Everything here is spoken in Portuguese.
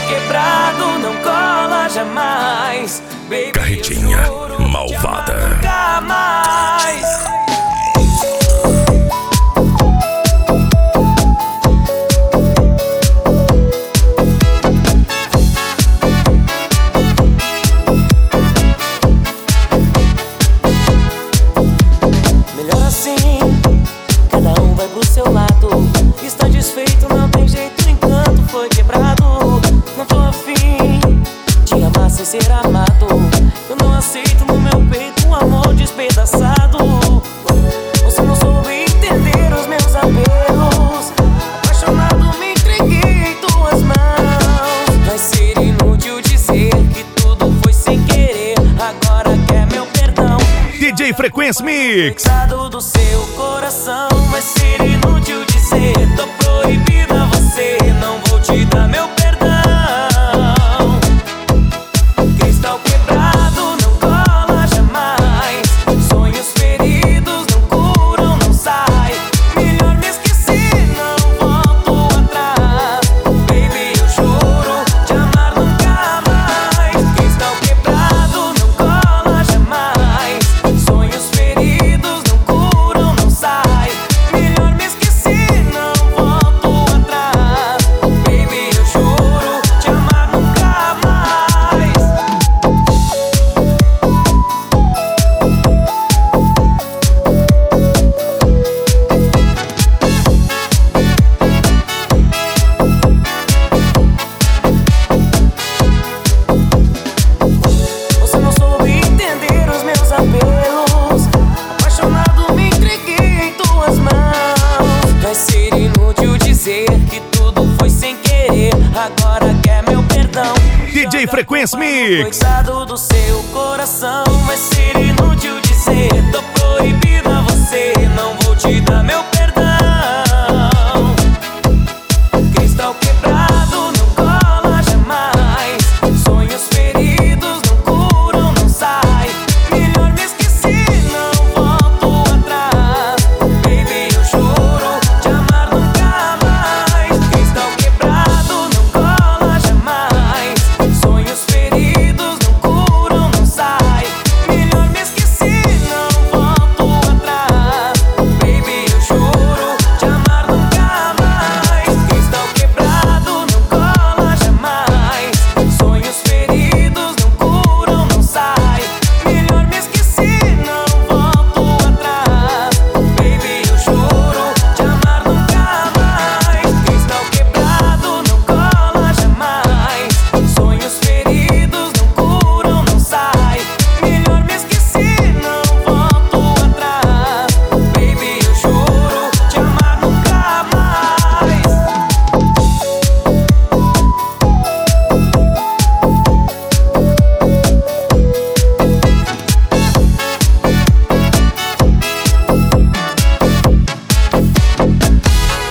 quebrado, não cola jamais. Baby, Carretinha malvada. Nunca mais. Melhor assim, cada um vai pro seu lado. Está desfeito, não tem jeito, o encanto foi quebrado. Não tô afim de amar sem ser amado. Eu não aceito no meu peito um amor despedaçado. Você não soube entender os meus apelos. Apaixonado me entreguei em tuas mãos. Vai ser inútil dizer que tudo foi sem querer. Agora quer meu perdão. DJ Frequência Mix. Do seu coração, vai ser inútil dizer. Tô proibida você, não vou te dar meu perdão. Cristal quebrado não cola jamais. Sonhos feridos não curam, não sai. Melhor me esquecer, não volto atrás. Baby, eu juro te amar nunca mais. Cristal quebrado não cola jamais. Sonhos feridos não curam, não sai. Melhor me esquecer, não volto atrás. Baby, eu juro te amar nunca mais. Você não soube entender os meus apelos. Apaixonado me entreguei em tuas mãos. Vai ser inútil dizer que tudo foi sem querer. Agora quer meu perdão. DJ Frequência Mix. Coisado do seu coração. Vai ser inútil dizer. Tô proibida você, não vou te dar meu perdão.